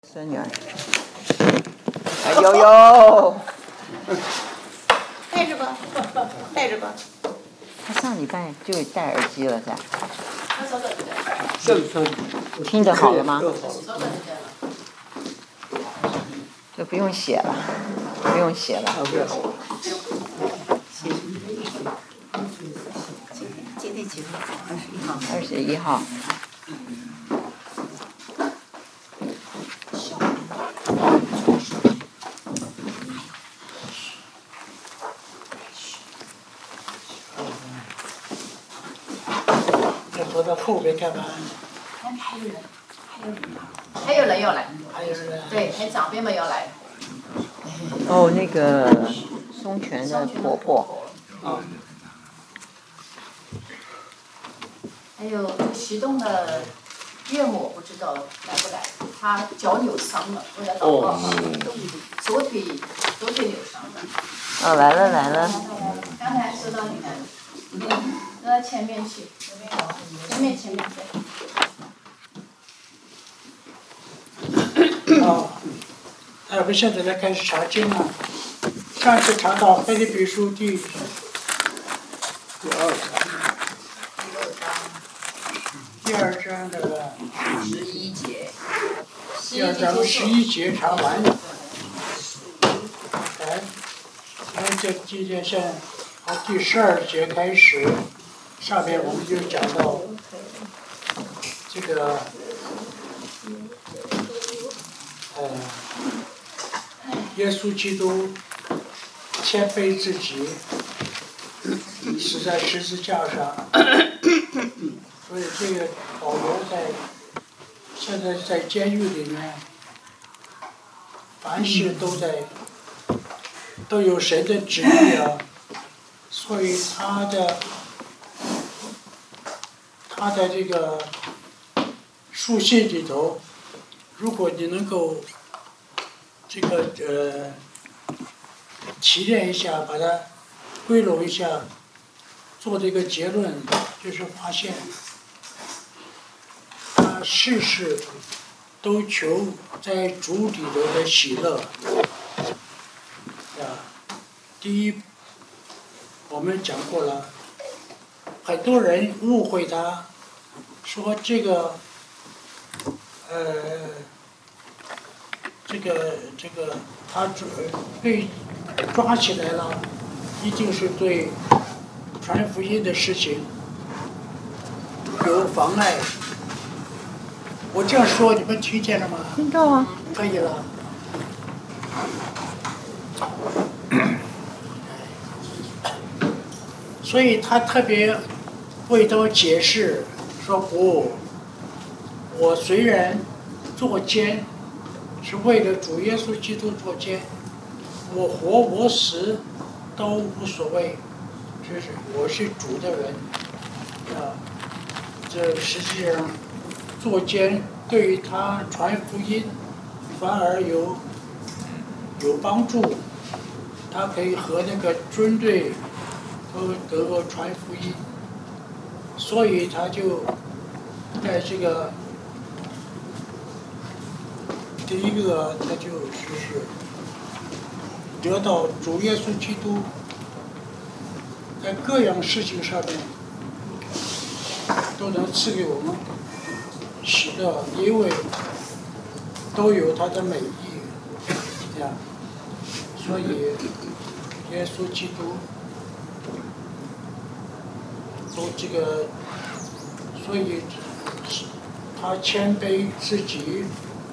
孙女儿，哎呦呦， 带着吧，带着吧。 他上礼拜就戴耳机了，是吧？ 是听得好了吗？ 嗯就不用写了，不用写了。 今天几号？21号。 21号。 要坐到后边干嘛？ 还有人要来。 还有人。 对，还有长辈们要来。 哦，那个松泉的婆婆。 啊。 还有徐东的岳母，不知道来不来？他脚扭伤了，为了祷告啊。左腿扭伤了。 哦，来了来了。 刚才收到你的。到前面去，前面我们现在来开始查经了。上次查到腓立比书第二章的 11节。 第二章11节查完了。今天从第12节开始，上面我们就讲到这个耶稣基督谦卑自己，死在十字架上，所以这个保罗现在在监狱里面，凡事都有神的旨意啊，所以他的这个书信里头，如果你能够这个提炼一下，把它归拢一下，做这个结论，就是发现他事事都求在主里头的喜乐。第一，我们讲过了，很多人误会他，说这个他被抓起来了，一定是对传福音的事情有妨碍。我这样说，你们听见了吗？ 听到啊。 可以了。所以他特别为他们解释说不，我虽然作奸，是为了主耶稣基督作奸，我活我死都无所谓，就是我是主的人啊。这实际上作奸对于他传福音反而有帮助，他可以和那个军队都得到传福音，所以他就在这个第一个，他就是得到主耶稣基督在各样事情上面都能赐给我们喜乐，因为都有他的美意呀。所以耶稣基督都这个，所以他谦卑自己，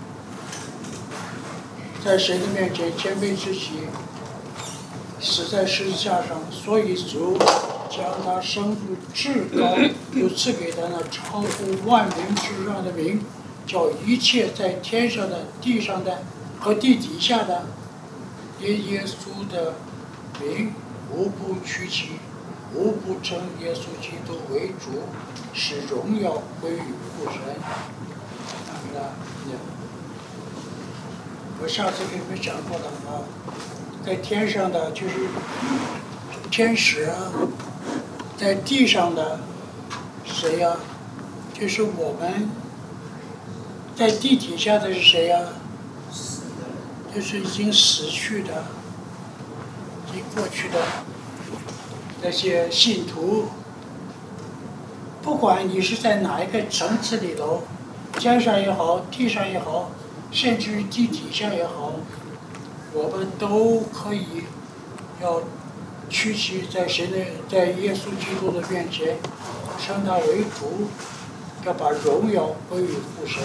在神的面前谦卑自己，死在十字架上，所以主将他升入至高，又赐给他那超乎万名之上的名，叫一切在天上的、地上的和地底下的，因耶稣的名无不屈膝，无不称耶稣基督为主，使荣耀归于父神。我上次给你们讲过了啊，在天上的就是天使啊，在地上的谁呀？就是我们，在地底下的是谁呀？ 就是已经死去的、已经过去的那些信徒，不管你是在哪一个层次里头，天上也好，地上也好，甚至地底下也好，我们都可以要屈膝在耶稣基督的面前，称他为主，要把荣耀归于父神。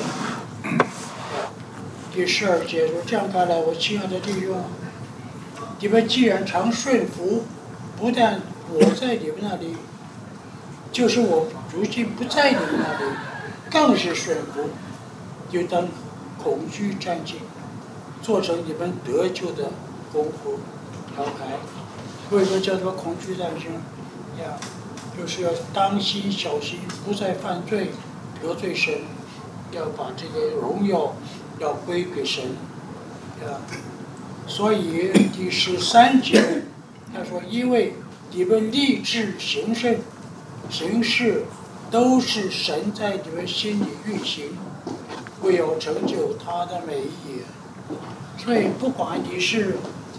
第12节说：这样看来，我亲爱的弟兄，你们既然常顺服，不但我在你们那里，就是我如今不在你们那里，更是顺服，就当恐惧战兢，做成你们得救的功夫条牌。为什么叫做恐惧战兢呀？就是要当心小心，不再犯罪，得罪神，要把这个荣耀要归给神呀。所以第13节他说：因为你们立志行善行事，都是神在你们心里运行，为要成就他的美意。所以不管你是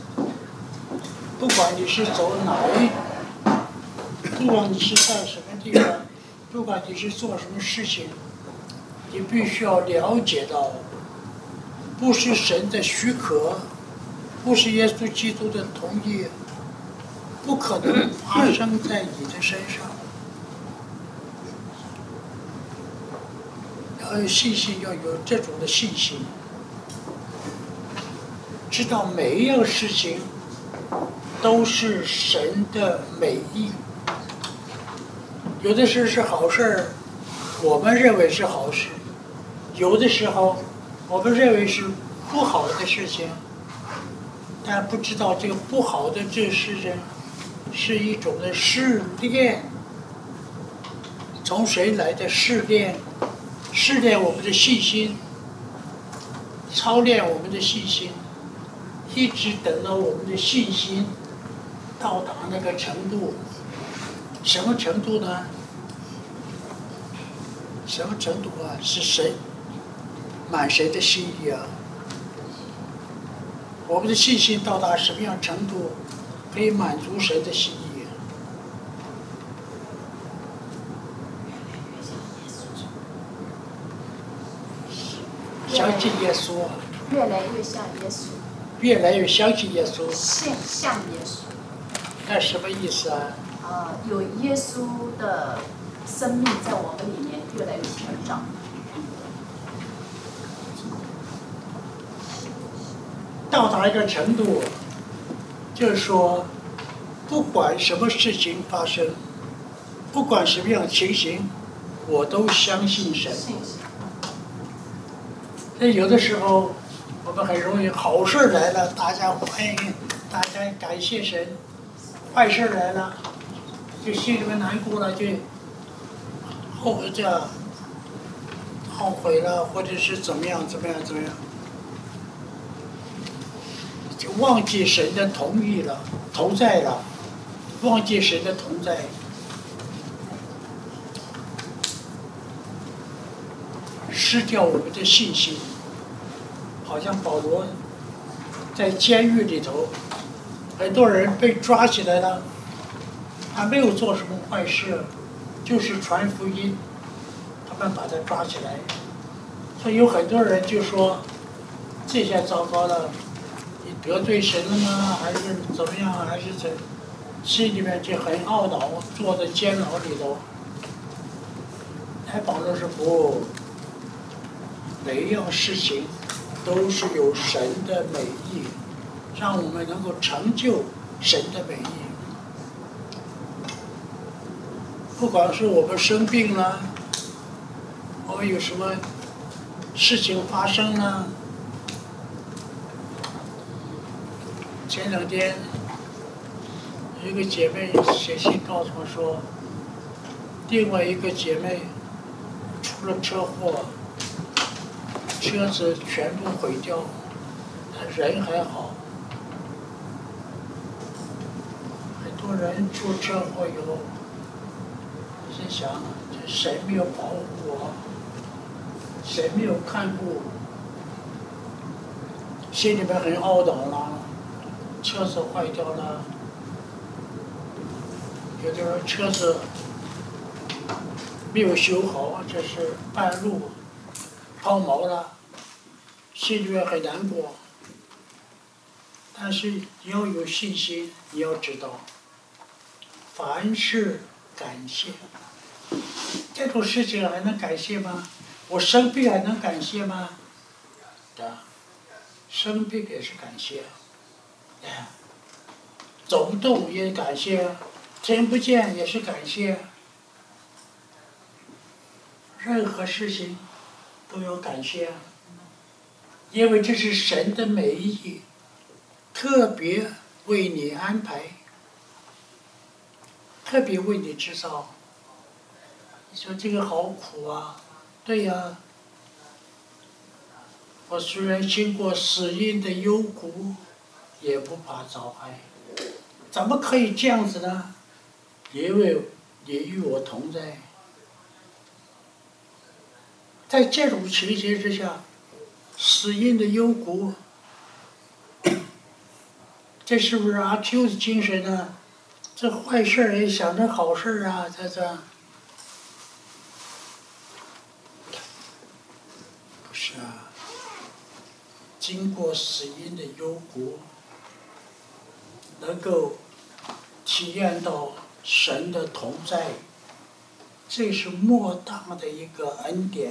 走哪一，不管你是在什么地方，不管你是做什么事情，你必须要了解到，不是神的许可，不是耶稣基督的同意，不可能发生在你的身上。要有信心，要有这种的信心，知道每一样事情都是神的美意。有的事是好事，我们认为是好事；有的时候我们认为是不好的事情，但不知道这个不好的这事情是一种的试炼。从谁来的试炼？试炼我们的信心，操练我们的信心，一直等到我们的信心到达那个程度。什么程度呢？什么程度啊？是神满神的心意啊！我们的信心到达什么样程度，可以满足神的心意？相信耶稣啊！ 越来越像耶稣。 越来越相信耶稣。 像耶稣。 那什么意思啊？ 有耶稣的生命在我们里面越来越成长。 到达一个程度，就是说，不管什么事情发生，不管什么样的情形，我都相信神。所以有的时候，我们很容易好事来了，大家欢迎，大家感谢神；坏事来了，就心里面难过了，就后悔了，或者是怎么样，就忘记神的同意了，同在了，忘记神的同在。失掉我们的信心，好像保罗在监狱里头，很多人被抓起来了，他没有做什么坏事，就是传福音，他们把他抓起来。所以有很多人就说，这下糟糕了，你得罪神了吗？还是怎么样？还是心里面就很懊恼，坐在监牢里头。保罗说不。每一样事情都是有神的美意，让我们能够成就神的美意。不管是我们生病了，我们有什么事情发生了，前2天有一个姐妹写信告诉我说，另外一个姐妹出了车祸，车子全部毁掉，他人还好。很多人出车祸以后，心想这谁没有保护我，谁没有看顾， 心里面很懊恼了，车子坏掉了，有的人车子没有修好，这是半路抛锚了，心里面很难过。但是你要有信心，你要知道，凡事感谢。这种事情还能感谢吗？我生病还能感谢吗？生病也是感谢，走不动也感谢，听不见也是感谢。任何事情都要感谢，因为这是神的美意，特别为你安排，特别为你制造。你说这个好苦啊，对呀。我虽然经过死荫的幽谷，也不怕遭害。怎么可以这样子呢？因为你与我同在。在这种情形之下，死荫的幽谷，这是不是阿 Q 的精神呢？这坏事儿也想成好事儿啊，这。不是啊。经过死荫的幽谷，能够体验到神的同在，这是莫大的一个恩典，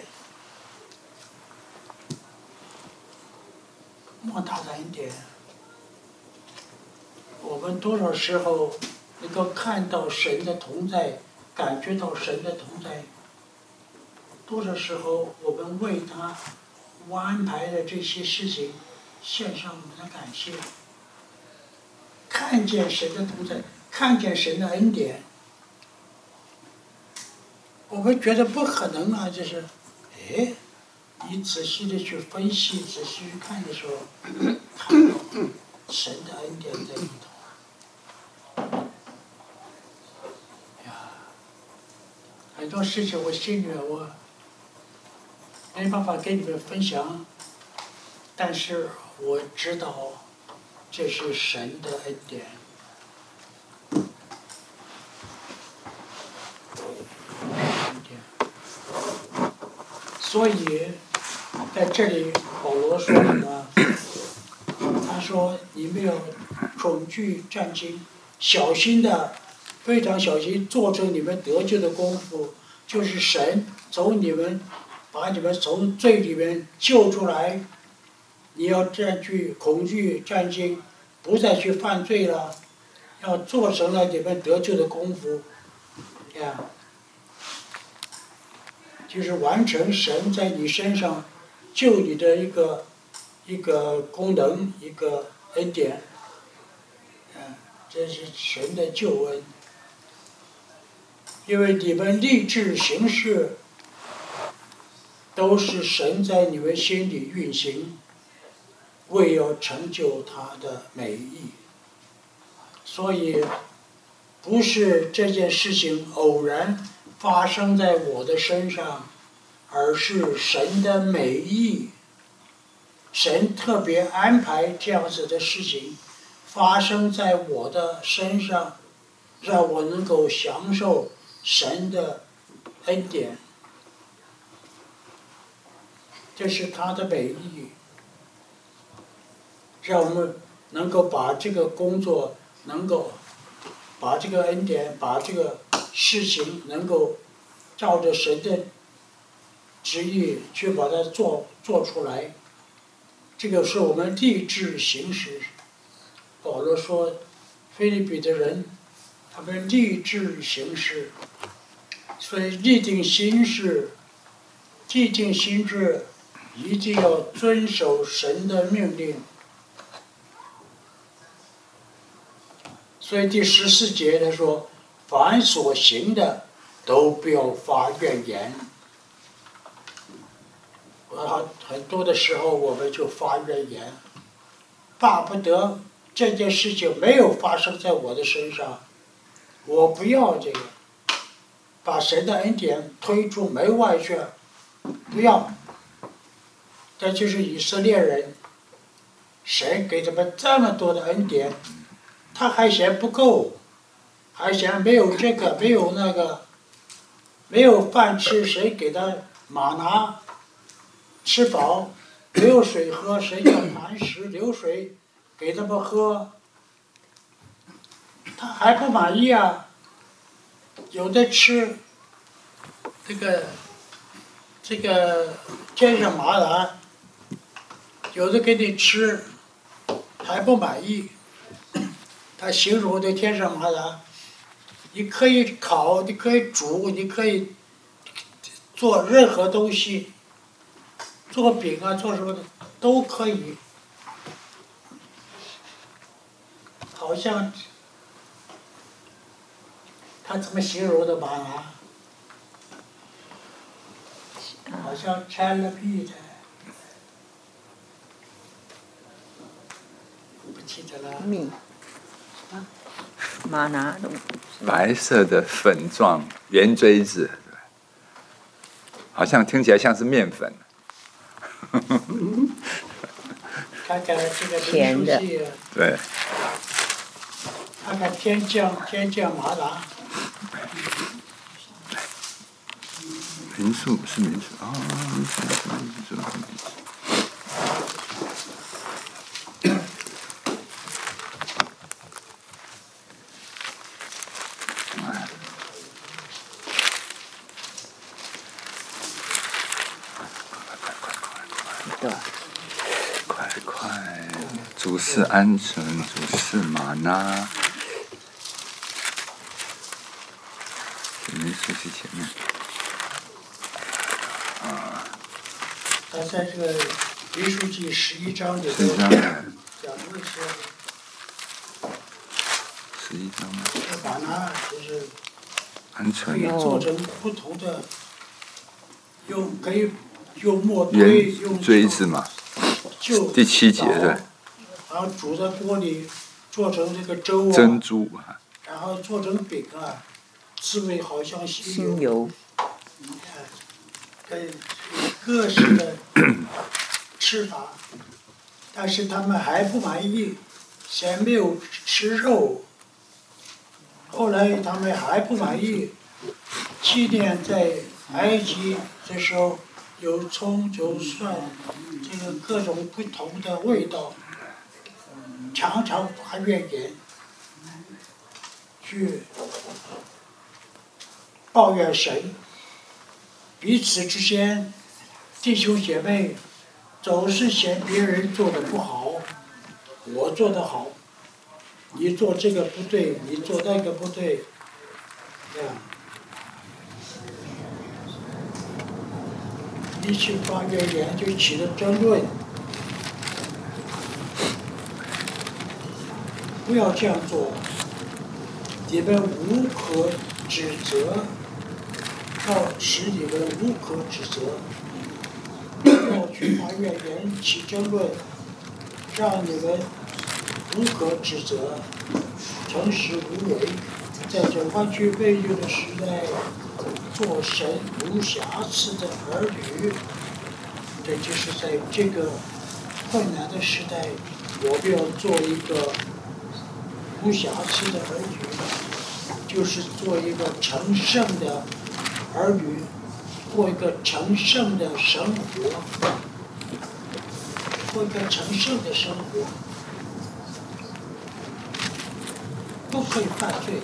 莫大的恩典。我们多少时候能够看到神的同在，感觉到神的同在？多少时候我们为他安排的这些事情献上我们的感谢，看见神的同在，看见神的恩典，我们觉得不可能啊！这是，你仔细的去分析，仔细去看的时候，看到神的恩典在里头。很多事情我心里面我没办法跟你们分享，但是我知道这是神的恩典。所以在这里保罗说什么？他说你们要恐惧战惊，小心的，非常小心，做成你们得救的功夫，就是神从你们把你们从罪里面救出来，你要占据恐惧战惊，不再去犯罪了，要做成了你们得救的功夫，就是完成神在你身上救你的一个功能，一个恩典，这是神的救恩。因为你们立志行事，都是神在你们心里运行，为要成就他的美意。所以，不是这件事情偶然发生在我的身上，而是神的美意。神特别安排这样子的事情发生在我的身上，让我能够享受神的恩典，这是他的美意，让我们能够把这个工作，能够把这个恩典，把这个事情能够照着神的旨意去把它做出来，这个是我们立志行使。保罗说，腓立比的人，他们立志行事，所以立定心志，一定要遵守神的命令。所以第14节他说，凡所行的都不要发怨言。很多的时候我们就发怨言，巴不得这件事情没有发生在我的身上，我不要这个，把神的恩典推出门外去，不要。这就是以色列人， 神给他们这么多的恩典，他还嫌不够，还嫌没有这个没有那个，没有饭吃，谁给他玛拿吃饱？没有水喝，谁叫磐石流水给他们喝？他还不满意啊！有的吃这个天上麻兰，有的给你吃，还不满意。他形容的天上麻兰，你可以烤，你可以煮，你可以做任何东西，做饼啊，做什么的都可以。好像他怎么形容的麻兰？好像拆了壁的，不记得了。 蜜，玛拿白色的粉状圆锥子，好像听起来像是面粉。 看看这个甜的林书记， 对， 看看天降麻兰， 民宿是民宿啊，民宿是民宿。 对， 快，主事鹌鹑，主事玛拿，民宿是前面。 他在这个林书记11章里头 11章讲的是 11章吗？ 玛拿就是鹌可以鹑做成不同的，可以用磨圆堆，用锥子嘛， 就第7节对， 然后煮在锅里做成这个粥啊， 珍珠啊， 然后做成饼啊，滋味好像新新油， 油， 跟各式的吃法，但是他们还不满意，嫌没有吃肉。后来他们还不满意，纪念在埃及的时候有葱有蒜，这个各种不同的味道，常常发怨言，去抱怨神。彼此之间，弟兄姐妹总是嫌别人做的不好，我做的好，你做这个不对，你做那个不对，这样，一起发怨言就起了争论。不要这样做，你们无可指责。要使你们无可指责，要去发怨言起争论，让你们无可指责，诚实无为，在这弯曲悖谬的时代，做神无瑕疵的儿女。这就是在这个困难的时代，我们要做一个无瑕疵的儿女，就是做一个成圣的儿女，过一个成圣的生活，过一个成圣的生活，不可以犯罪。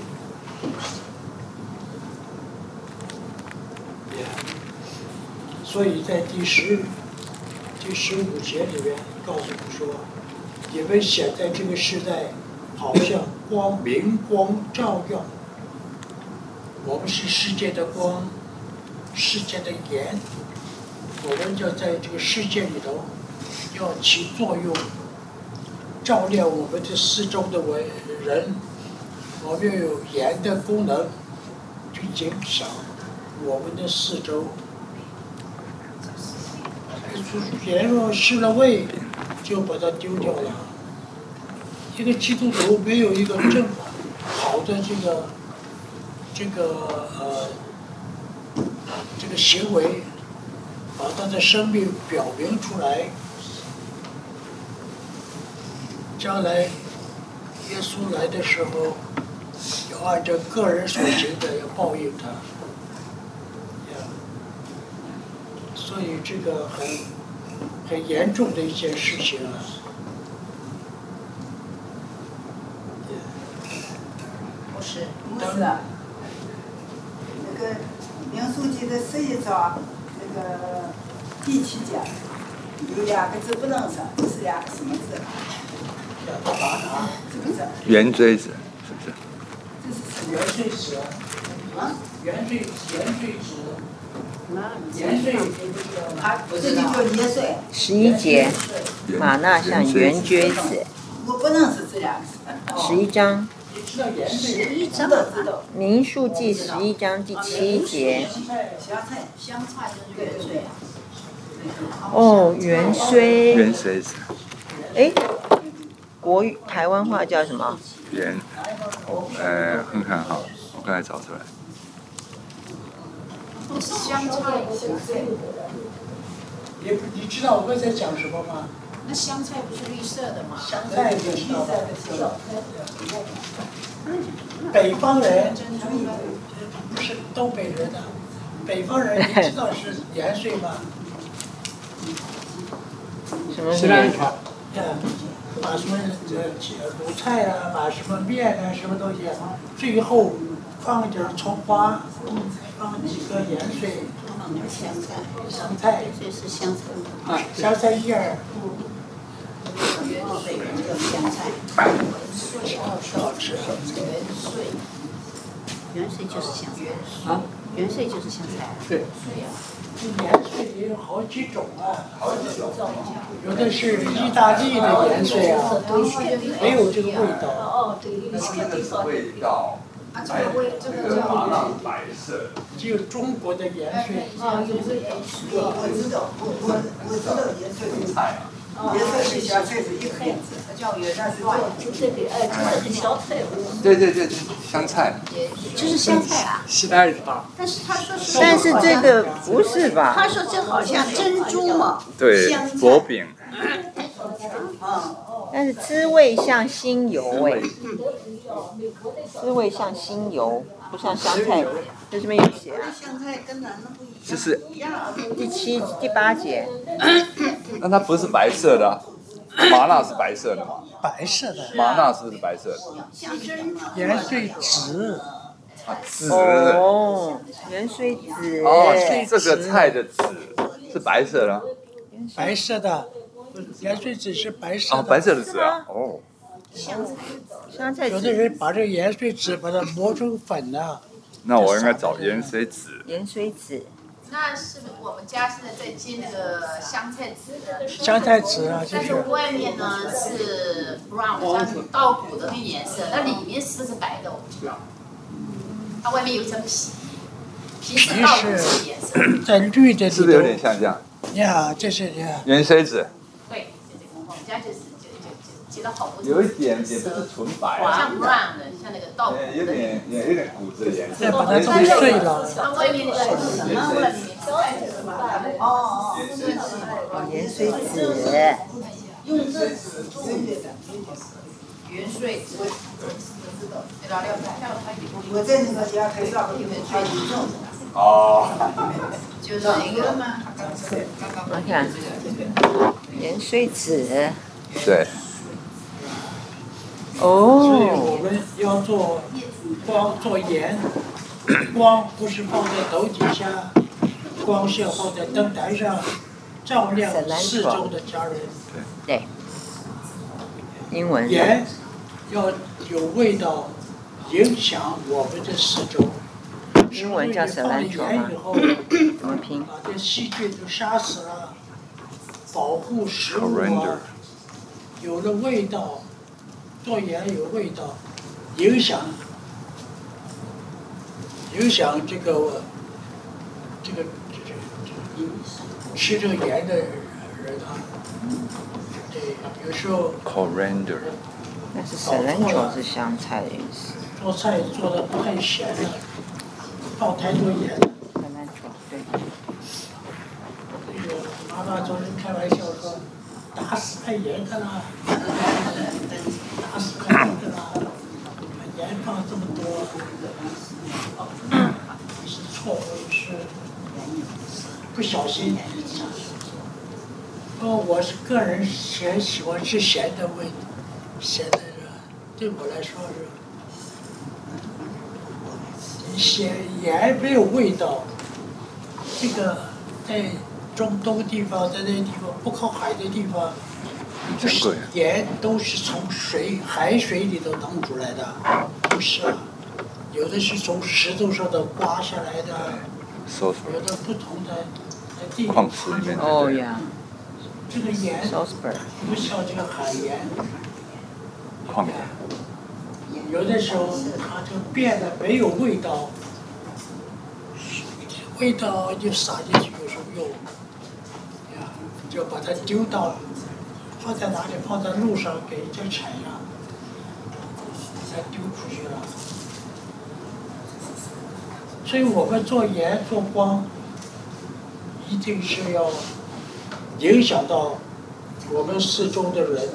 所以在第15节里面告诉你说，你们显在这个时代，好像明光照耀。我们是世界的光，世界的盐，我们要在这个世界里头要起作用，照亮我们这四周的人。我们要有盐的功能，去减少我们的四周。盐若失了味，就把它丢掉了。一个基督徒没有一个好的这个行为，把他的生命表明出来， 将来耶稣来的时候，要按照个人所行的要报应他。所以这个很严重的一件事情啊。 不是， 不是啊，那个民书记的11章那个第7节有2个字不能说，这是2个什么字？是不是？ 圆锥子是不是？ 这是什么？ 圆锥子啊？ 圆锥子， 这就叫年岁。 11节，玛纳像圆锥子。 我不认识这2个字。 11章， 你知道圆锥？ 11章知道。 民数记11章第7节。 香菜就是元帅啊。 哦，元虽。 圆锥子。 哎，国语台湾话叫什么？ 圆，看看哈，我刚才找出来。 香菜， 你知道我刚才讲什么吗？ 那香菜不是绿色的吗？ 香菜你知道吗？北方人不是东北人啊，北方人你知道是盐水吗？ 什么是元？ 把什么卤菜啊，把什么面啊，什么东西啊，最后放一点葱花，放几个盐水，香菜， 这是香菜。 啊，香菜叶儿。 香菜。 好吃。 元帅就是香菜。啊？元帅就是香菜。 对。盐水也有好几种啊，有的是意大利的盐水啊，没有这个味道。 哦，对， 味道。 啊，这个叫白色。 只有中国的盐水。 啊，有个盐水。 我知道，我知道盐水。 菜啊。 盐水是香菜是一个名字， 叫元帅。就这个，这是小菜。 对，香菜。 就是香菜啊。 西单人啊。 但是他说是。 但是这个不是吧？ 他说这好像珍珠嘛。 对，薄饼。 但是滋味像新油哎，滋味像新油，不像香菜。这边有写啊。 香菜跟咱们不一样。 这是第8节。 那它不是白色的、啊，麻辣是白色的吗？ 白色的。 麻辣是不是白色的？ 盐水籽。 籽。 哦，盐水籽。 哦，这个菜的籽是白色的。 白色的，盐水籽是白色的。 哦，白色的籽啊。哦。 香菜籽。 有的人把这个盐水籽把它磨成粉了。 那我应该找盐水籽。 盐水籽。 那是不是我们家现在在接那个香菜籽？ 香菜籽啊，就但是外面呢是 brown，像稻谷的那颜色，那里面是不是白的？我不知道。它外面有层皮，皮是稻谷的颜色。 在绿的里头。 是不是有点像这样？ 你看，这是你看。 盐水籽。 对，我们家就是结了好多。 有一点也不是纯白。 像 brown 的，像那个稻谷的。 有点骨质的颜色。 再把它弄碎了。 它外面那个什么了？ 盐水籽。 用这籽做的。 元帅籽。 我在那个家开上元帅籽种的。 哦。 就是一个。 我看，盐水籽。 对。 哦。 所以我们要光做盐，光不是放在斗底下，光是要放在灯台上，照亮四周的家人。 对。英文。 盐要有味道，影响我们的四周。 英文叫 cilantro 吗？怎么拼？ 把这细菌都杀死了，保护食物啊，有了味道，做盐有味道，影响这个吃这个盐的人啊，对，有时候 coriander。 但是 cilantro 是香菜的意思。 做菜做的太咸了，放太多盐。 cilantro 对。 妈妈总是开玩笑说，打死爱盐的啦。 不小心。我是个人喜欢吃咸的咸的对我来说是咸盐没有味道。这个在中东地方，在那地方不靠海的地方，就是盐都是从海水里头弄出来的，不是啊，有的是从石头上头刮下来的，有的不同的地矿石里面的。 哦呀。 这个盐不像这个海盐， 矿盐， 有的时候它就变得没有味道，味道就撒进去有什么用？呀，就把它丢到，放在哪里？放在路上给人家踩上，再丢出去了。所以我们做盐做光，一定是要影响到我们四周的人，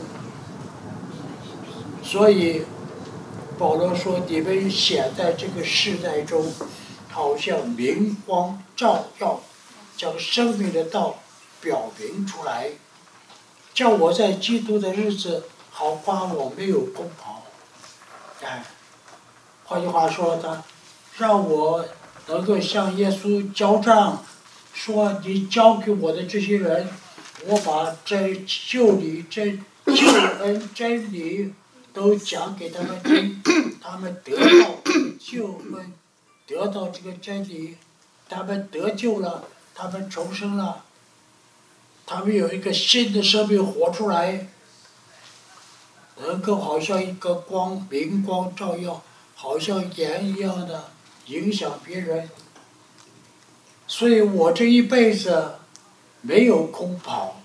所以保罗说：“你们显在这个世代中，好像明光照耀，将生命的道表明出来，叫我在基督的日子好夸我没有空跑。”哎，换句话说，他让我能够向耶稣交账，说你交给我的这些人。我把救恩真理都讲给他们听，他们得到救恩，得到这个真理，他们得救了，他们重生了，他们有一个新的生命活出来，能够好像一个光，明光照耀，好像盐一样的影响别人。所以我这一辈子没有空跑，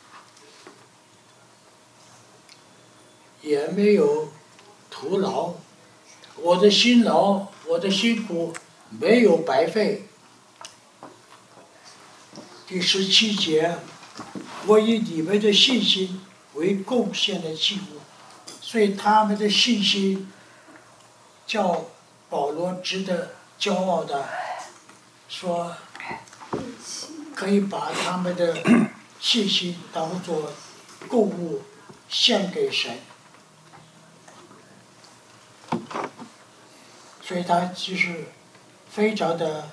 也没有徒劳，我的辛劳，我的辛苦没有白费。第17节，我以你们的信心为贡献的祭物，所以他们的信心叫保罗值得骄傲的说，可以把他们的信心当作供物献给神，所以他就是非常的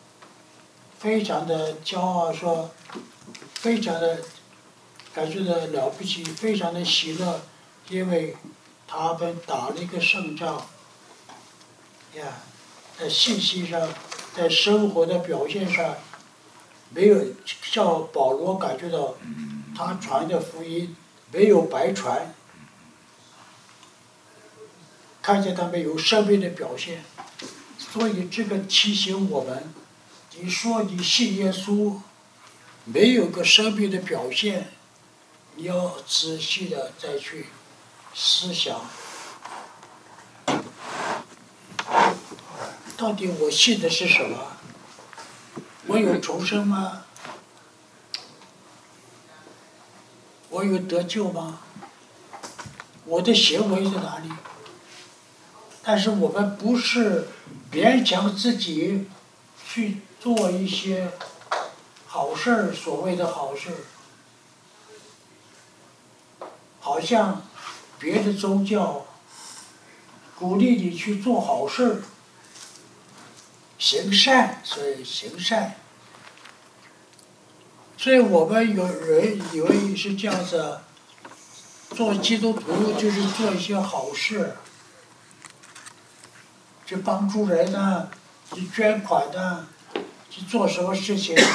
骄傲，说非常的感觉到了不起，非常的喜乐，因为他们打了一个胜仗呀，在信息上，在生活的表现上，没有像保罗感觉到他传的福音没有白传，看见他们有生命的表现，所以这个提醒我们，你说你信耶稣，没有个生命的表现，你要仔细的再去思想，到底我信的是什么？我有重生吗？我有得救吗？我的行为在哪里？但是我们不是勉强自己去做一些好事儿，所谓的好事儿，好像别的宗教鼓励你去做好事儿，行善，所以行善。所以我们有人以为是这样子，做基督徒就是做一些好事，去帮助人呐，去捐款呐，去做什么事情。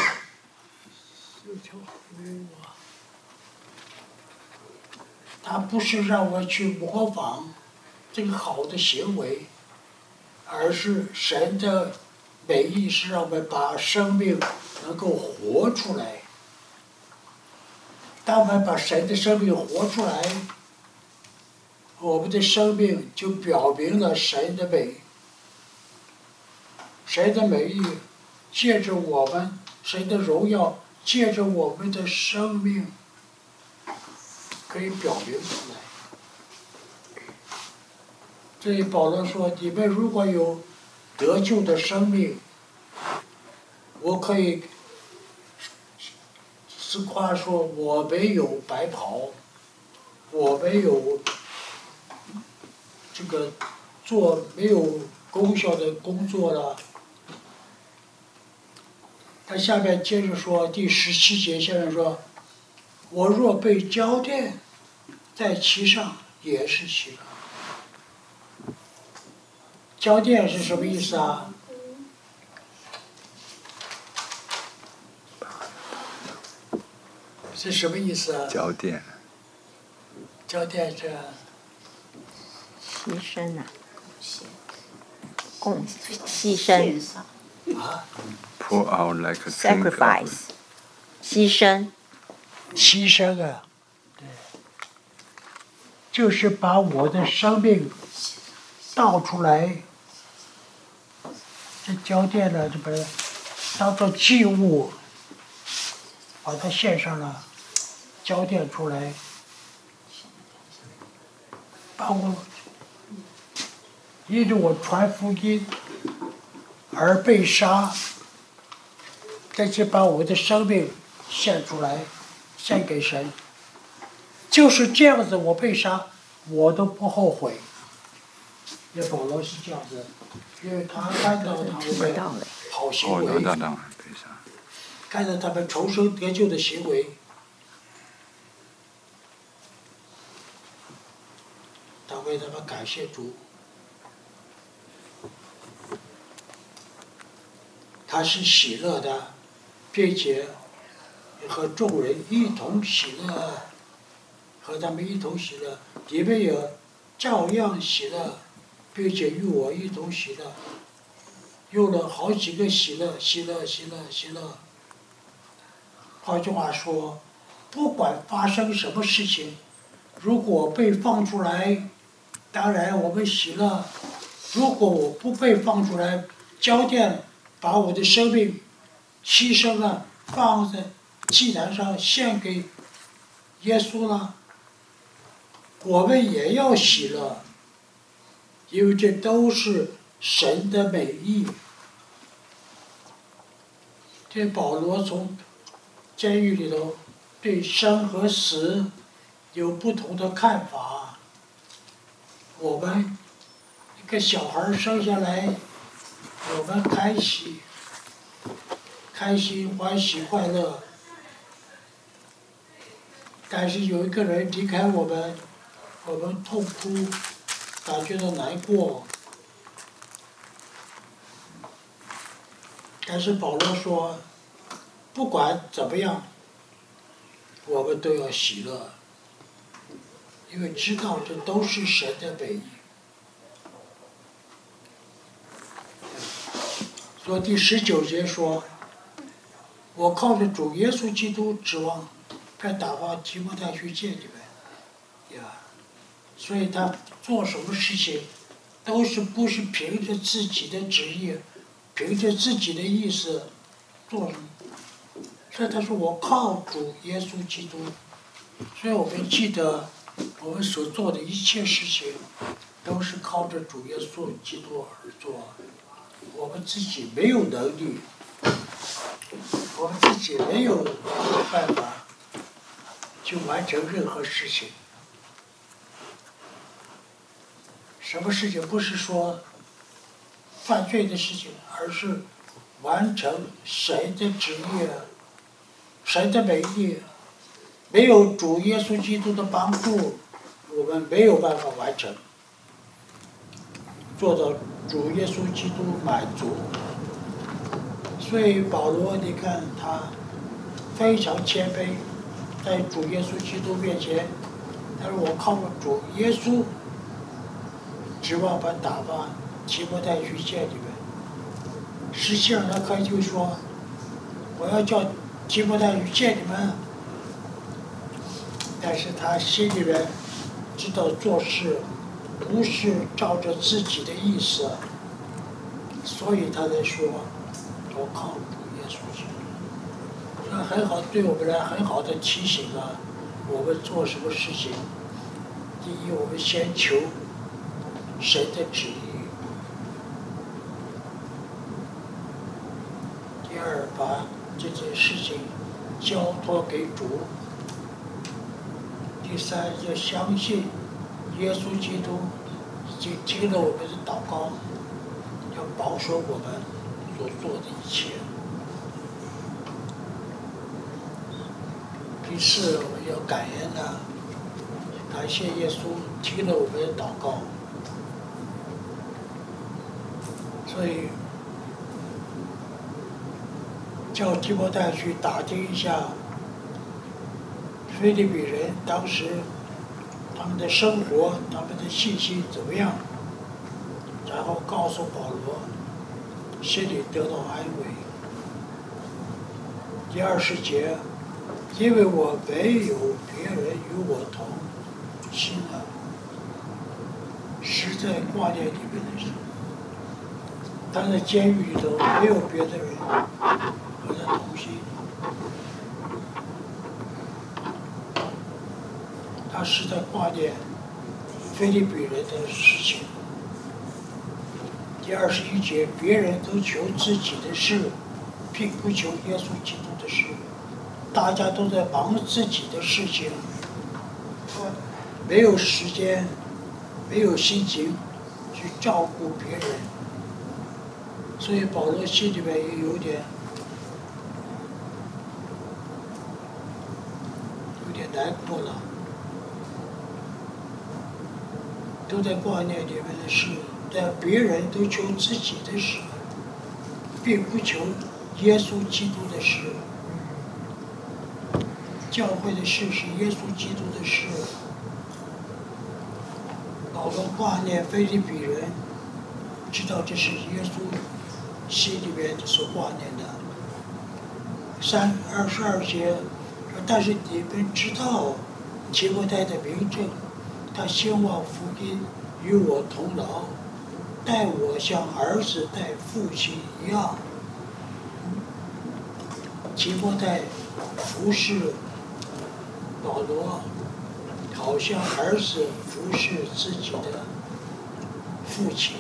他不是让我去模仿这个好的行为，而是神的美意是让我们把生命能够活出来。当我们把神的生命活出来，我们的生命就表明了神的美。神的美意借着我们，神的荣耀借着我们的生命可以表明出来。所以保罗说，你们如果有得救的生命，我可以自夸说我没有白跑，我没有这个做没有功效的工作了。他下面接着说第17节，下面说：“我若被浇奠，在其上也是喜乐。”浇奠是什么意思啊？是什么意思啊？ 浇奠。 浇奠是牺牲啊，牺牲啊， Pour out like a drink of- ，sacrifice，牺牲， 牺牲啊，对，就是把我的生命倒出来，这浇奠了，这把它当做祭物，把它献上了，浇奠出来，把我因着我传福音而被杀，但是把我的生命献出来，献给神。就是这样子，我被杀，我都不后悔。那保罗是这样子，因为他看到他们的好行哦， 为， 当然，悲伤。 看到他们重生得救的行为，他为他们感谢主。他是喜乐的，并且和众人一同喜乐，和他们一同喜乐，你们也照样喜乐，并且与我一同喜乐。用了好几个喜乐，喜乐，喜乐，喜乐。换句话说，不管发生什么事情，如果被放出来，当然我们喜乐；如果我不被放出来，浇奠，把我的生命牺牲了，放在祭坛上献给耶稣了，我们也要喜乐，因为这都是神的美意。这保罗从监狱里头对生和死有不同的看法。我们一个小孩生下来，我们开心、欢喜、快乐。但是有一个人离开我们，我们痛哭，感觉到难过。但是保罗说，不管怎么样，我们都要喜乐，因为知道这都是神的美意。所以第19节说，我靠着主耶稣基督指望，便打发提摩太去见你们，呀，所以他做什么事情，都是不是凭着自己的旨意，凭着自己的意思做什么。所以他说我靠主耶稣基督，所以我们记得我们所做的一切事情，都是靠着主耶稣基督而做。我们自己没有能力，我们自己没有办法去完成任何事情。什么事情不是说犯罪的事情，而是完成神的旨意、神的美意。没有主耶稣基督的帮助，我们没有办法完成，做到主耶稣基督满足。所以保罗，你看他非常谦卑，在主耶稣基督面前，他说我靠着主耶稣，指望把打发提摩太去见你们。实际上他可以就说，我要叫提摩太去见你们，但是他心里面知道做事不是照着自己的意思，所以他才说我靠主耶稣基督。这很好，对我们来很好的提醒啊，我们做什么事情，第一我们先求神的旨意，第二把这件事情交托给主。第三，要相信耶稣基督已经听了我们的祷告，要保守我们所做的一切。第四，我们要感恩他，感谢耶稣听了我们的祷告。所以叫提摩太去打听一下腓立比人当时他们的生活、他们的信息怎么样，然后告诉保罗，心里得到安慰。第20节，因为我没有别人与我同心啊，实在挂念你们的事。他在监狱里头没有别的人和他同心，他是在挂念腓立比人的事情。第21节，别人都求自己的事，并不求耶稣基督的事，大家都在忙自己的事情，没有时间，没有心情去照顾别人。所以保罗心里面也有点难过了，都在挂念你们的事，但别人都求自己的事，并不求耶稣基督的事。教会的事是耶稣基督的事。保罗挂念腓立比人，知道这是耶稣心里面所挂念的。22节，但是你们知道提摩太的名证，他兴旺福音，与我同劳，待我像儿子待父亲一样。提摩太服侍保罗，好像儿子服侍自己的父亲。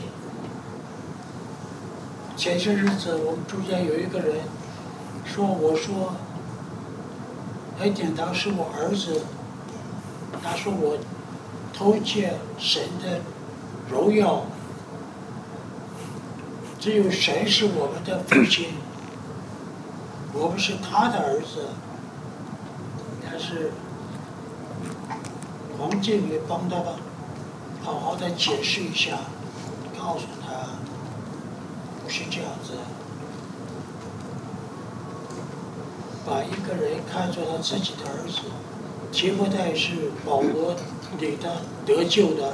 前些日子我们中间有一个人说，我说典堂是我儿子，他说我偷窃神的荣耀，只有神是我们的父亲，我们是他的儿子。但是黄静也帮他吧，好好的解释一下，告诉他不是这样子，把一个人看作他自己的儿子。提摩太是保罗领他得救的，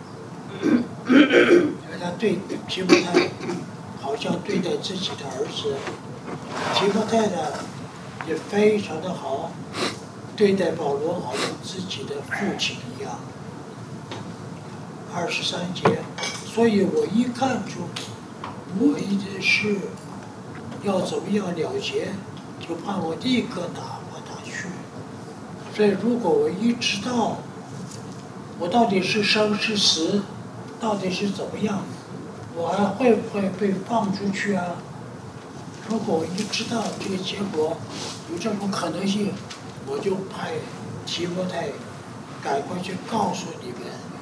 而他对提摩太好像对待自己的儿子。提摩太呢也非常的好，对待保罗好像自己的父亲一样。23节，所以我一看出我一件事要怎么样了结，就怕我立刻打发他去。所以如果我一知道我到底是生是死，到底是怎么样，我还会不会被放出去啊？如果我一知道这个结果有这种可能性，我就派提摩太赶快去告诉你们，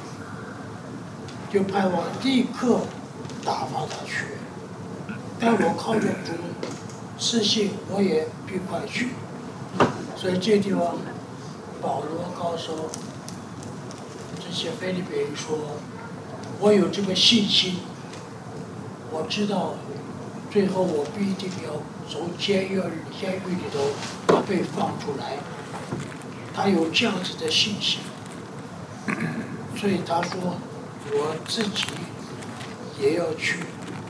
就派我立刻打发他去。但我靠着主自信，我也必快去。所以这地方保罗告诉这些腓立比人说，我有这个信心，我知道最后我必定要从监狱里头被放出来。他有这样子的信心，所以他说我自己也要去。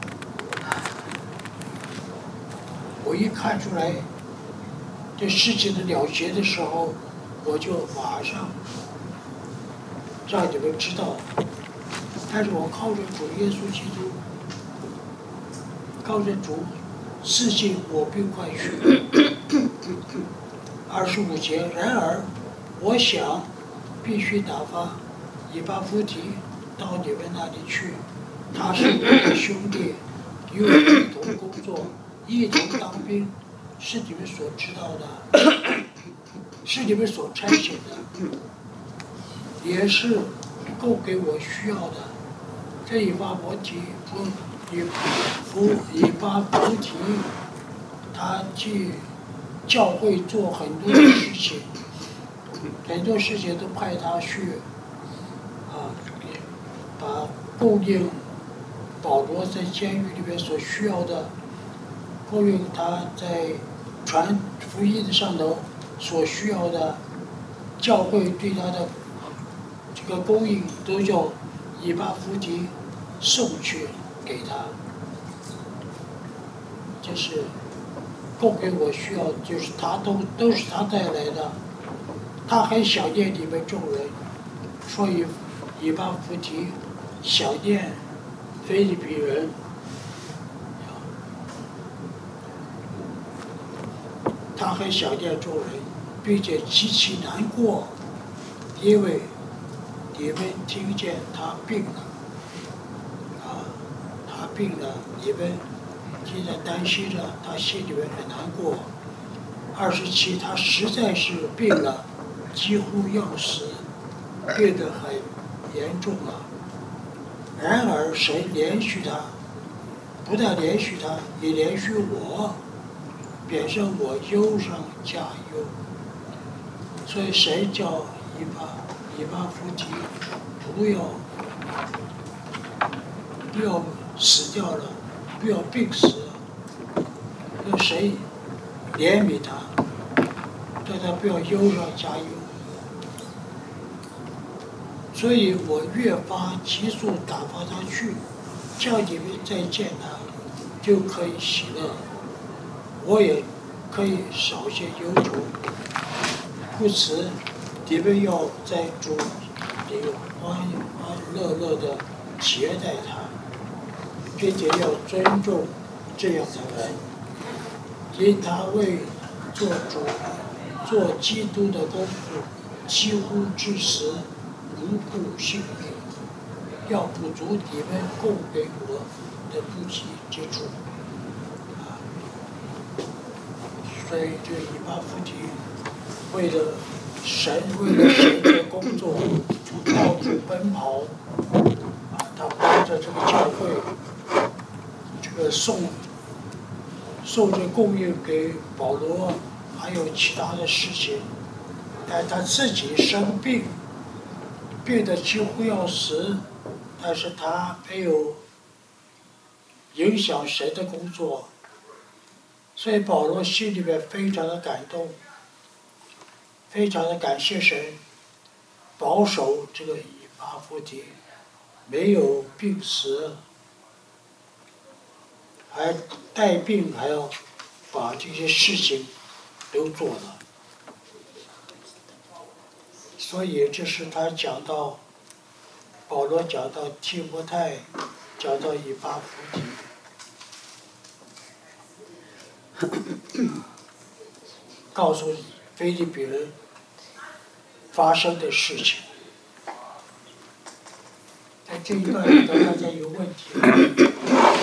我一看出来这事情的了结的时候，我就马上让你们知道。但是我靠着主耶稣基督，靠着主自信，我必快去。25节，然而我想必须打发以巴弗提到你们那里去，他是我的兄弟，与我一同工作，一同当兵，是你们所知道的。 是你们所差遣的，也是供给我需要的。这以巴弗提他去教会做很多的事情，很多事情都派他去把供应保罗在监狱里面所需要的，供应他在传福音上头所需要的，教会对他的这个供应都叫以巴弗提送去给他，就是供给我需要，就是他都是他带来的。他很想念你们众人，所以以巴弗提想念腓立比人，他很想念众人，并且极其难过，因为你们听见他病了，他病了，你们现在担心着，他心里面很难过。27，他实在是病了，几乎要死，病得很严重了。然而神怜恤他，不但怜恤他，也怜恤我，变成我忧上加忧。所以神叫以巴弗提不要死掉了，不要病死了，让神怜悯他，叫他不要忧上加忧。所以我越发急速打发他去，叫你们再见他，就可以喜乐，我也可以少些忧愁。故此，你们要在主里欢欢乐乐地接待他，并且要尊重这样的人，因他为做主、做基督的功夫，几乎至死，无故性命，要补足你们供给我的不及之处。所以这以巴弗提为了神的工作，到处奔跑，他帮着这个教会，这个送这供应给保罗，还有其他的事情，但他自己生病，病得几乎要死，但是他没有影响神的工作，所以保罗心里面非常的感动，非常的感谢神，保守这个以巴弗提没有病死，还带病，还要把这些事情都做了。所以这是他讲到保罗讲到提摩太，讲到以巴弗提，告诉腓立比人发生的事情。在这一段里头，大家有问题吗？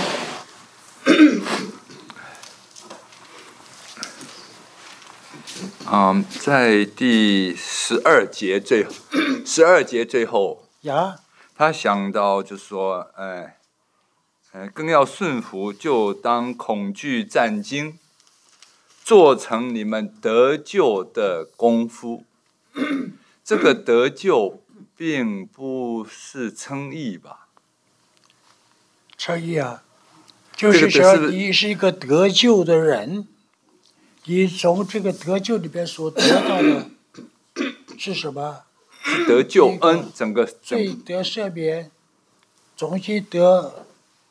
在第12节最后，他想到就说，更要顺服，就当恐惧战惊，做成你们得救的功夫。这个得救并不是称义吧？ 称义啊，就是说你是一个得救的人，你从这个得救里边所得到的是什么？ 是得救恩，整个罪得赦免，重新得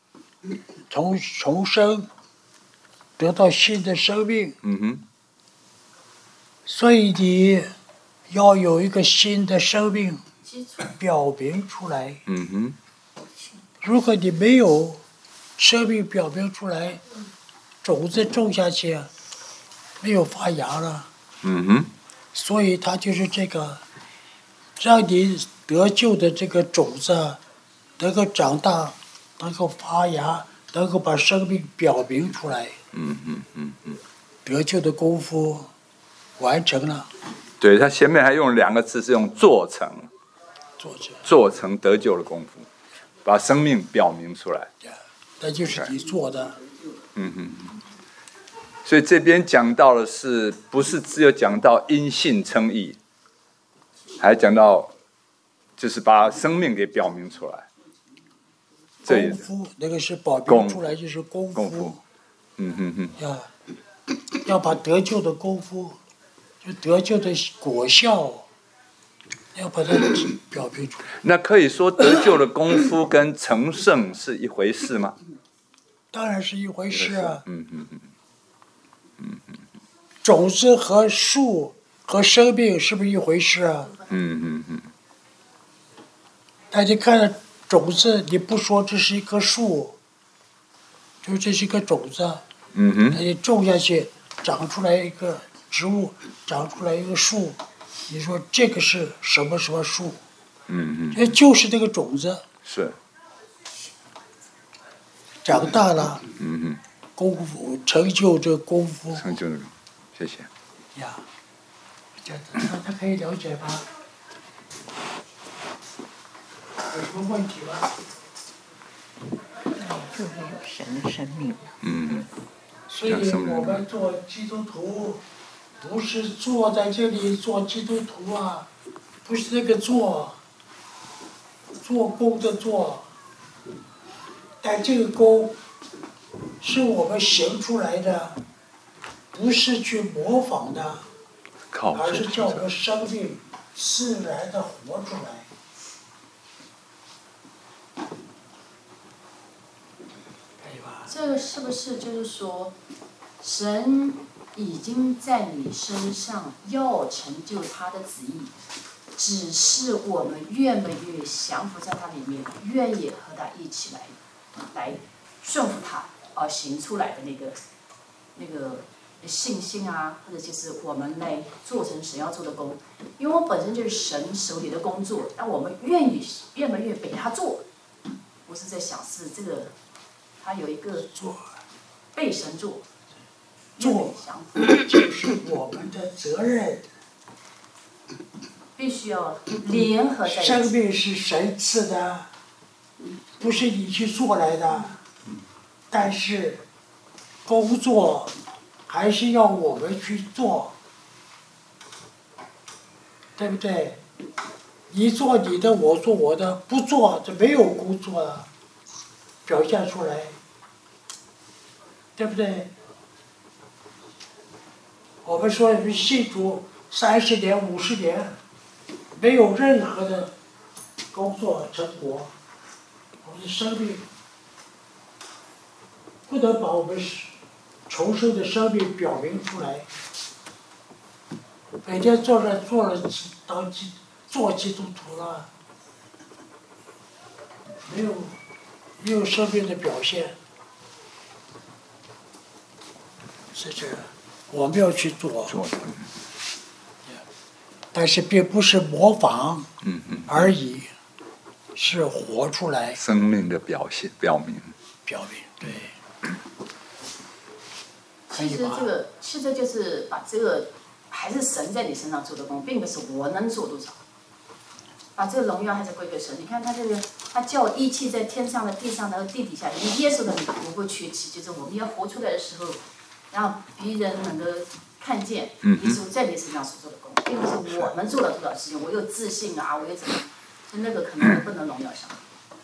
重生，得到新的生命。所以你要有一个新的生命表明出来。如果你没有生命表明出来，种子种下去没有发芽了。所以它就是这个，让你得救的这个种子能够长大，能够发芽，能够把生命表明出来。得救的功夫完成了。 对，他前面还用2个字，是用做成，做成得救的功夫，把生命表明出来。 那就是你做的。 所以这边讲到的是不是只有讲到因信称义，还讲到就是把生命给表明出来。 功夫那个是表明出来就是功夫。要把得救的功夫，就得救的果效，要把它表明出来。 那可以说得救的功夫跟成圣是一回事吗？ 当然是一回事啊。种子和树和生命是不是一回事啊？大家看到种子，你不说这是一棵树，就这是一个种子，你种下去，长出来一个植物，长出来一个树，你说这个是什么什么树？这就是那个种子。 是。 长大了。功夫成就这功夫。 成就这个，谢谢。 呀，这他可以了解吧？有什么问题吗？ 就是有神的生命。 所以我们做基督徒，不是坐在这里做基督徒啊，不是那个做工的做，但这个工是我们行出来的，不是去模仿的，而是叫我们生命自然的活出来。 这个是不是就是说，神已经在你身上要成就他的旨意，只是我们愿不愿意降服在他里面，愿意和他一起来顺服他而行出来的那个信心啊，或者就是我们来做成神要做的工，因为我本身就是神手里的工作，但我们愿不愿意被他做，我是在想是这个。他有一个被神做就是我们的责任， 必须要联合在一起。 生命是神赐的，不是你去做来的，但是工作还是要我们去做，对不对？你做你的，我做我的，不做就没有工作了，表现出来。对不对？我们说信主30年、50年，没有任何的工作成果，我们的生命不能把我们重生的生命表明出来。每天做了做基督徒了，没有生命的表现。是这样，我们要去做，但是并不是模仿而已，是活出来。 生命的表现，表明， 对。 其实就是把这个还是神在你身上做的工，并不是我能做多少。把这个荣耀还是归给神。你看他这个，他叫一切在天上的、地上的和地底下，连耶稣都不会缺席。就是我们要活出来的时候。然后别人能够看见耶稣在你身上所做的工，并不是我们做了多少事情，我有自信啊，我有怎么，就那个可能不能荣耀上。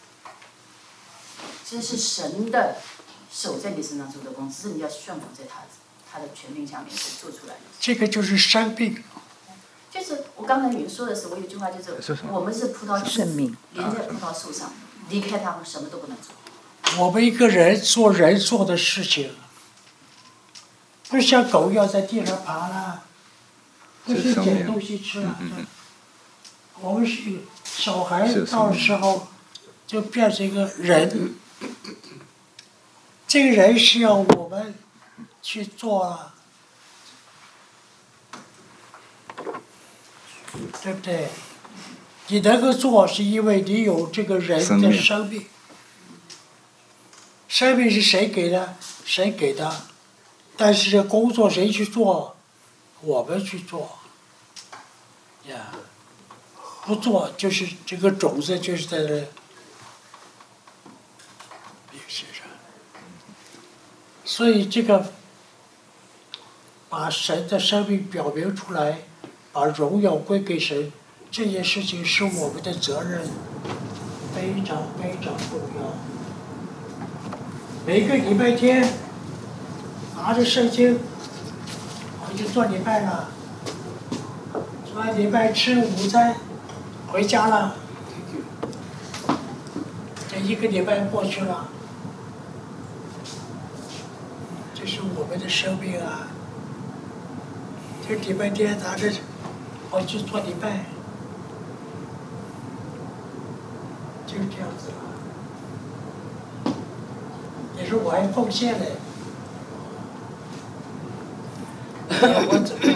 其实是神的手在你身上做的工，只是你要顺服在他的权柄下面做出来的。 这个就是生命。 就是我刚才你说的时候，我有句话就是，我们是葡萄枝连在葡萄树上，离开它们什么都不能做。 我们一个人做的事情。不是像狗要在地上爬了，不是捡东西吃了。我们是小孩到时候就变成一个人，这个人是要我们去做啊，对不对？你能够做，是因为你有这个人的生命。生命是谁给的？谁给的？但是这工作谁去做， 我们去做，呀，不做就是这个种子就是在这也是上，所以这个把神的生命表明出来，把荣耀归给神，这件事情是我们的责任，非常非常重要。每个礼拜天拿着圣经，我就做礼拜了，做完礼拜吃午餐，回家了。这一个礼拜过去了，这是我们的生命啊！这礼拜天拿着我去做礼拜，就是这样子了。你说我还奉献嘞，我怎么样？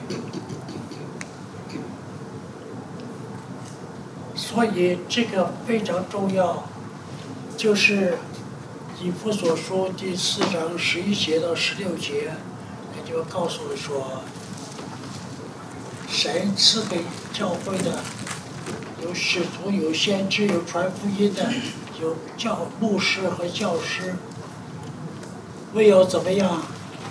所以这个非常重要，就是以弗所书第4章11节到16节，他就告诉我说，神赐给教会的有使徒、有先知、有传福音的，有牧师和教师，唯有怎么样？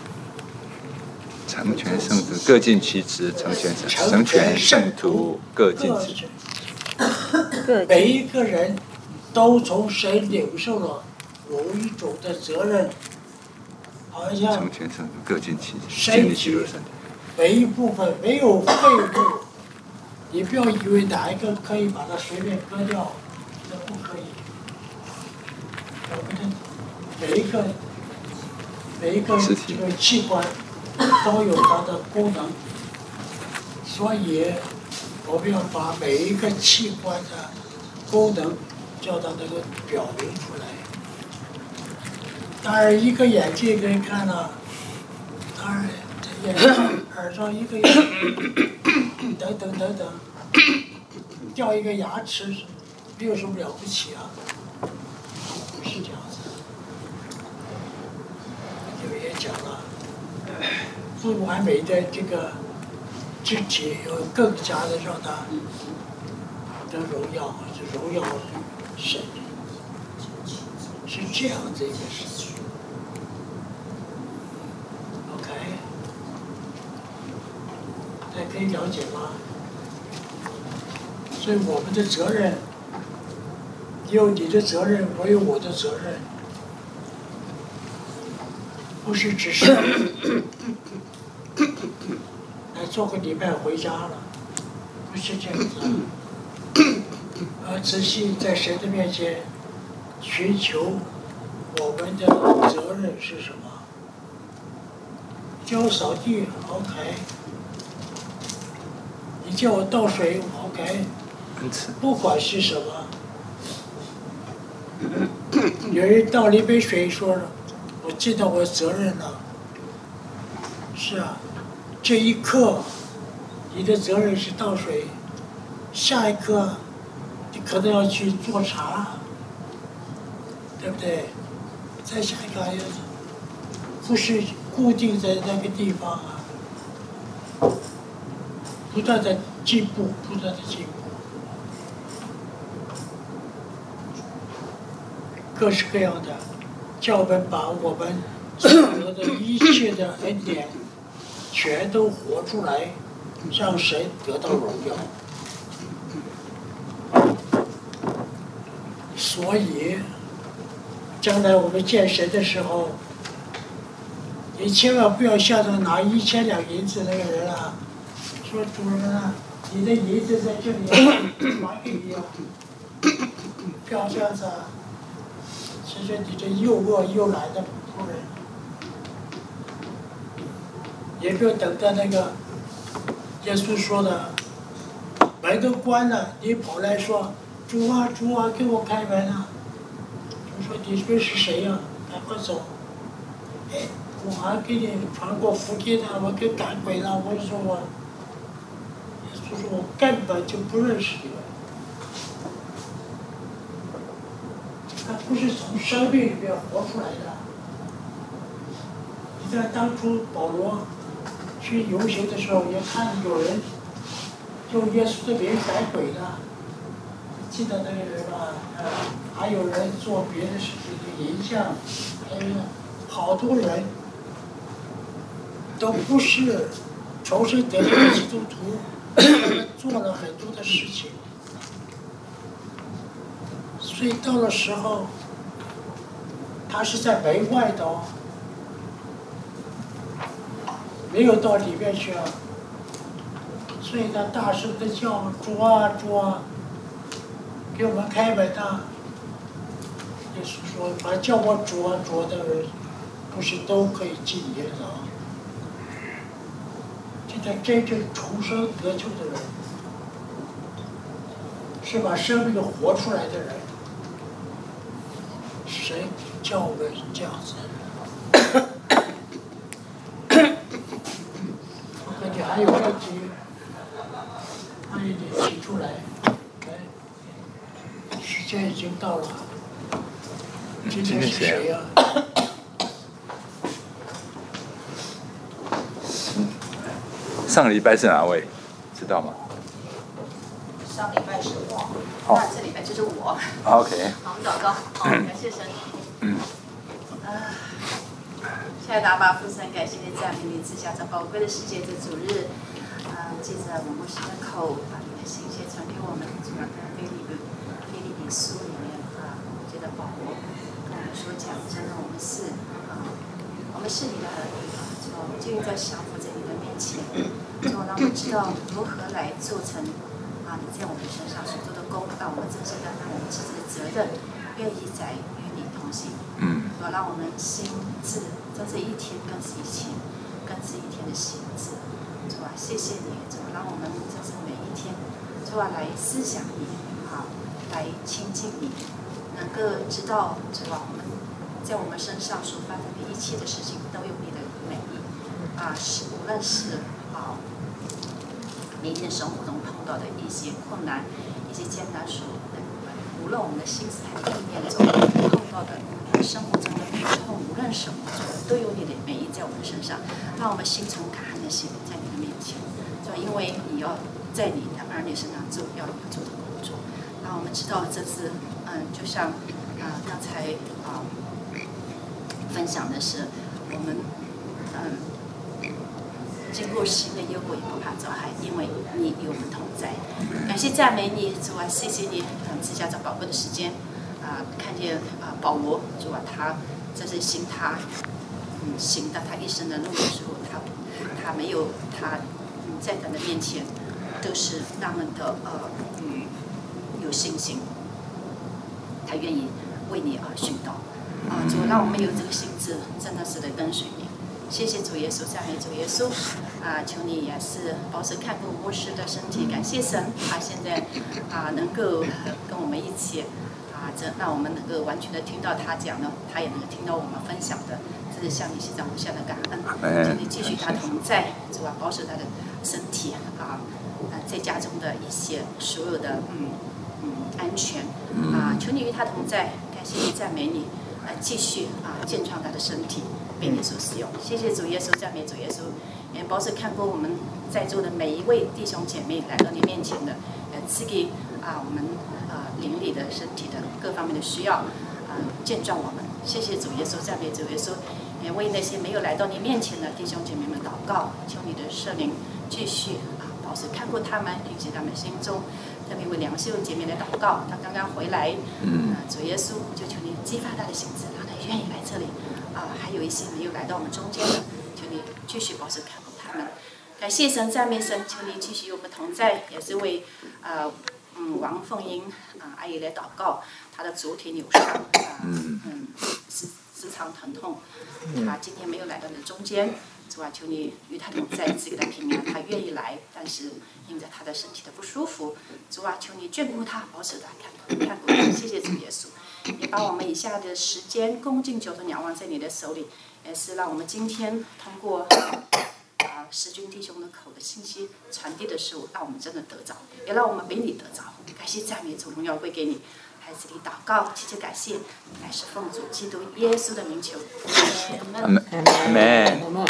成全圣徒，各尽其职；成全圣徒，各尽其职。 每一个人都从神领受了某一种的责任，好像成全圣徒，各尽其职， 身体每一部分没有废物，你不要以为哪一个可以把它随便割掉，这不可以。我们的每一个这个器官都有它的功能，所以我们要把每一个器官的功能叫它能够表明出来。当然，一个眼睛一个人看了，当然这眼睛、耳朵一个眼睛，等等等等，掉一个牙齿，没有什么了不起啊，不是这样子。有也讲了，不完美的这个肢体，要更加的让它得荣耀，是荣耀神，是这样子一个事情。OK， 大家可以了解吗？所以我们的责任，你有你的责任，我有我的责任，不是只是来做个礼拜回家了，不是这样子。而仔细在神的面前寻求我们的责任是什么？叫我扫地 ，OK。你叫我倒水 ，OK。不管是什么，有人倒了一杯水，说了，我尽到我的责任了。是啊，这一刻，你的责任是倒水，下一刻，你可能要去做茶，对不对？再下一个还要，不是固定在那个地方啊，不断的进步，不断的进步。各式各样的，叫我们把我们所得的一切的恩典，全都活出来，让神得到荣耀。所以，将来我们见神的时候，你千万不要像那拿1000两银子那个人啊，说主人啊，你的银子在这里还给你啊，不要这样子啊。其实你这又饿又懒的仆人，也不要等到那个耶稣说的门都关了，你跑来说主啊主啊给我开门啊！主说你这是谁呀？赶快走！哎，我还给你传过福音呢，我给赶鬼了。我说我，耶稣说我根本就不认识你们。他不是从生命里面活出来的。你看当初保罗去游行的时候，也看有人用耶稣的脸赶鬼的，记得那个人吧？还有人做别的事情的影像，还有好多人都不是重生得救的基督徒，他们做了很多的事情，所以到了时候，他是在门外的哦。没有到里面去啊，所以他大声的叫主啊主啊，给我们开门呐！就是说，凡叫我主啊主啊的人，不是都可以进天堂？现在真正重生得救的人，是把生命活出来的人，神叫我们这样子。你还有问题，慢一点提出来。时间已经到了。今天是谁呀？ 上个礼拜是哪位？知道吗？ 上礼拜是我，那这礼拜就是我。 OK。 好，我们祷告。好，感谢神。亲爱的阿爸父神，感谢你赞美你赐下这宝贵的世界的主日，借着我们牧师的口，把你的心血传给我们，主要在腓立比书里面借着保罗跟我们所讲，真的我们是你的儿女，主，就应该降服在你的面前，主，让我们知道如何来做成你在我们身上所做的功，让我们真正的让我们自己的责任，愿意在与你同行，主，让我们心智。在这一天更是一天，更是一天的心智，主啊，谢谢你，主，让我们在这每一天，主啊，来思想你，来亲近你，能够知道，主啊，我们在我们身上所发生的一切的事情都有你的美意，是无论是每天生活中碰到的一些困难、一些艰难所无论我们的心思和意念中碰到的。生活中的苦痛，无论什么，都有你的美意在我们身上，让我们心存感恩的心在你的面前，就因为你要在你的儿女身上做要做的工作，让我们知道这次，就像刚才分享的是，我们经过新的幽谷也不怕遭害，因为你与我们同在。感谢赞美你，主啊，谢谢你，赐下这宝贵的时间。看见保罗，主啊，他这是行他他一生的路的时候，他没有在他的面前都是那么的有信心，他愿意为你而殉道主，让我们有这个心志，真的是的跟随你。谢谢主耶稣，赞美主耶稣求你也是保守看顾牧师的身体，感谢神，现在能够跟我们一起。让我们能够完全的听到他讲的，他也能够听到我们分享的，这是向你献上无限的感恩。请你继续他同在，主啊，保守他的身体在家中的一些所有的安全求你与他同在，感谢你，赞美你，继续健壮他的身体，被你所使用。谢谢主耶稣，赞美主耶稣，也保守看过我们在座的每一位弟兄姐妹来到你面前的，赐给我们灵里的身体的各方面的需要，健壮我们。谢谢主耶稣，赞美主耶稣，也为那些没有来到你面前的弟兄姐妹们祷告，求你的圣灵继续保守看过他们，并且他们心中，特别为梁秀姐妹的祷告，她刚刚回来，主耶稣就求你激发她的心智，让她愿意来这里。还有一些没有来到我们中间的，求你继续保守看顾他们。感谢神，赞美神，求你继续与我们同在，也是为王凤英阿姨来祷告，她的足腿扭伤，时常疼痛，她今天没有来到你的中间，主啊，求你与她同在，赐给她平安。她愿意来，但是因着她的身体的不舒服，主啊，求你眷顾她，保守她，看顾她。谢谢主耶稣，也把我们以下的时间恭敬久的仰望在你的手里，也是让我们今天通过时君弟兄的口的信息传递的时候，让我们真的得着，也让我们比你得着。感谢赞美主，荣耀归给你。孩子里祷告，祈求感谢，乃是奉主基督耶稣的名求。阿门。